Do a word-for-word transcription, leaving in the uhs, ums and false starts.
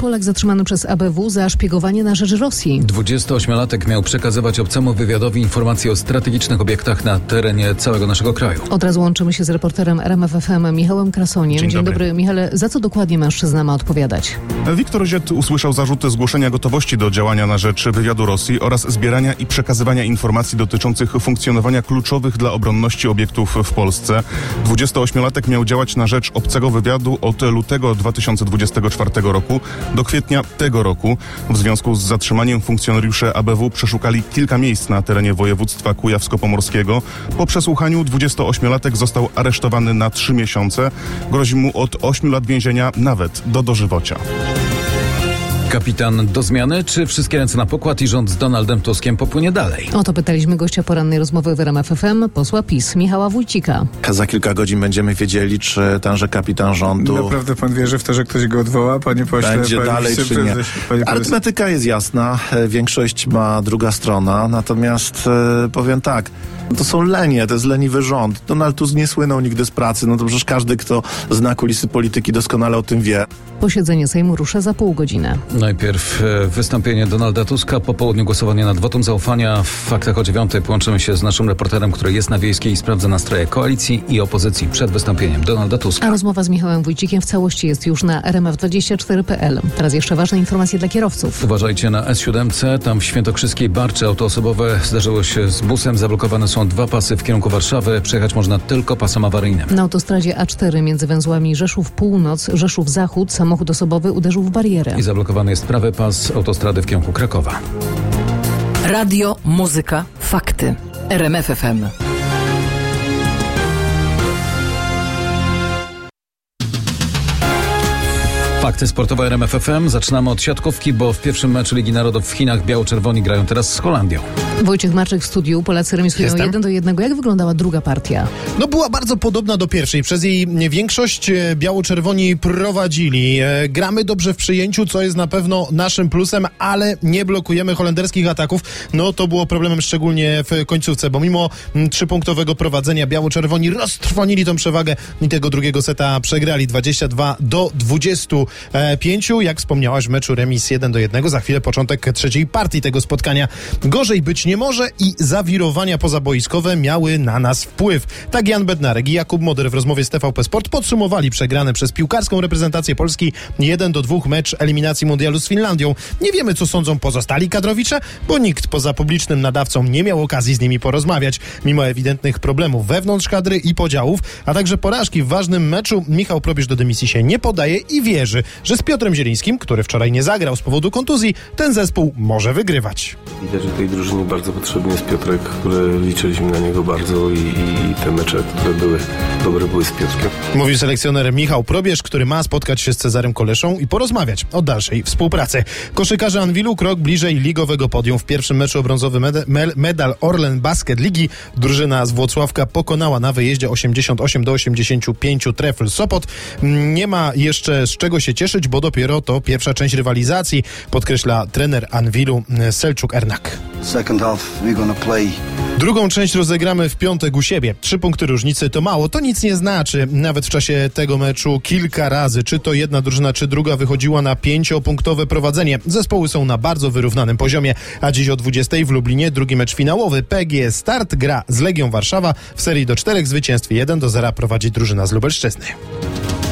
Polak zatrzymany przez A B W za szpiegowanie na rzecz Rosji. dwudziestoośmiolatek miał przekazywać obcemu wywiadowi informacje o strategicznych obiektach na terenie całego naszego kraju. Od razu łączymy się z reporterem R M F F M Michałem Krasoniem. Dzień, Dzień dobry. dobry, Michale. Za co dokładnie mężczyzna ma odpowiadać? Wiktor Ziet usłyszał zarzuty zgłoszenia gotowości do działania na rzecz wywiadu Rosji oraz zbierania i przekazywania informacji dotyczących funkcjonowania kluczowych dla obronności obiektów w Polsce. dwudziestoośmiolatek miał działać na rzecz obcego wywiadu od lutego dwa tysiące dwudziestego czwartego roku do kwietnia tego roku. W związku z zatrzymaniem funkcjonariusze A B W przeszukali kilka miejsc na terenie województwa kujawsko-pomorskiego. Po przesłuchaniu dwudziestoośmiolatek został aresztowany na trzy miesiące. Grozi mu od ośmiu lat więzienia, nawet do dożywocia. Kapitan do zmiany, czy wszystkie ręce na pokład i rząd z Donaldem Tuskiem popłynie dalej? O to pytaliśmy gościa porannej rozmowy w R M F F M, posła PiS Michała Wójcika. Za kilka godzin będziemy wiedzieli, czy tenże kapitan rządu... Naprawdę pan wierzy w to, że ktoś go odwoła, panie pośle? Będzie panie dalej, czy nie? Panie Arytmetyka jest jasna, większość ma druga strona, natomiast e, powiem tak, to są lenie, to jest leniwy rząd. Donald Tusk nie słynął nigdy z pracy, no to przecież każdy, kto zna kulisy polityki, doskonale o tym wie. Posiedzenie Sejmu rusza za pół godziny. Najpierw e, wystąpienie Donalda Tuska, po południu głosowanie nad wotum zaufania. W faktach o dziewiątej połączymy się z naszym reporterem, który jest na Wiejskiej i sprawdza nastroje koalicji i opozycji przed wystąpieniem Donalda Tuska. A rozmowa z Michałem Wójcikiem w całości jest już na R M F dwadzieścia cztery kropka p l. Teraz jeszcze ważne informacje dla kierowców. Uważajcie na S siedem, tam w Świętokrzyskiej Barczy auto osobowe zdarzyło się z busem. Zablokowane są dwa pasy w kierunku Warszawy. Przejechać można tylko pasem awaryjnym. Na autostradzie A cztery między węzłami Rzeszów Północ, Rzeszów Zachód samochód osobowy uderzył w barierę. I zablokowany jest prawy pas autostrady w kierunku Krakowa. Radio, muzyka, fakty. R M F F M. Fakty sportowe R M F F M. Zaczynamy od siatkówki, bo w pierwszym meczu Ligi Narodów w Chinach biało-czerwoni grają teraz z Holandią. Wojciech Marczek w studiu. Polacy remisują Jestem. jeden do jednego. Jak wyglądała druga partia? No była bardzo podobna do pierwszej. Przez jej większość e, biało-czerwoni prowadzili. E, gramy dobrze w przyjęciu, co jest na pewno naszym plusem, ale nie blokujemy holenderskich ataków. No to było problemem szczególnie w końcówce, bo mimo m, trzypunktowego prowadzenia biało-czerwoni roztrwonili tą przewagę i tego drugiego seta przegrali dwadzieścia dwa do dwudziestu pięciu. Jak wspomniałaś, w meczu remis jeden do jednego. Za chwilę początek trzeciej partii tego spotkania. Gorzej być nie może i zawirowania pozaboiskowe miały na nas wpływ. Tak Jan Bednarek i Jakub Moder w rozmowie z T V P Sport podsumowali przegrane przez piłkarską reprezentację Polski jeden do dwóch mecz eliminacji mundialu z Finlandią. Nie wiemy, co sądzą pozostali kadrowicze, bo nikt poza publicznym nadawcą nie miał okazji z nimi porozmawiać. Mimo ewidentnych problemów wewnątrz kadry i podziałów, a także porażki w ważnym meczu, Michał Probierz do dymisji się nie podaje i wierzy, że z Piotrem Zielińskim, który wczoraj nie zagrał z powodu kontuzji, ten zespół może wygrywać. Widać, że tej drużynie bardzo potrzebny jest Piotrek, który liczyliśmy na niego bardzo i, i te mecze, które były dobre, były z Piotrkiem. Mówił selekcjoner Michał Probierz, który ma spotkać się z Cezarym Koleszą i porozmawiać o dalszej współpracy. Koszykarze Anwilu krok bliżej ligowego podium. W pierwszym meczu o brązowy med- medal Orlen Basket Ligi drużyna z Włocławka pokonała na wyjeździe osiemdziesiąt osiem do osiemdziesięciu pięciu Trefl Sopot. Nie ma jeszcze z czego się cieszyć, bo dopiero to pierwsza część rywalizacji, podkreśla trener Anwilu Selçuk Ernak. Second half we're gonna play. Drugą część rozegramy w piątek u siebie. Trzy punkty różnicy to mało, to nic nie znaczy. Nawet w czasie tego meczu kilka razy, czy to jedna drużyna, czy druga, wychodziła na pięciopunktowe prowadzenie. Zespoły są na bardzo wyrównanym poziomie, a dziś o dwudziestej w Lublinie drugi mecz finałowy. P G Start gra z Legią Warszawa. W serii do czterech zwycięstw jeden do zera prowadzi drużyna z Lubelszczyzny.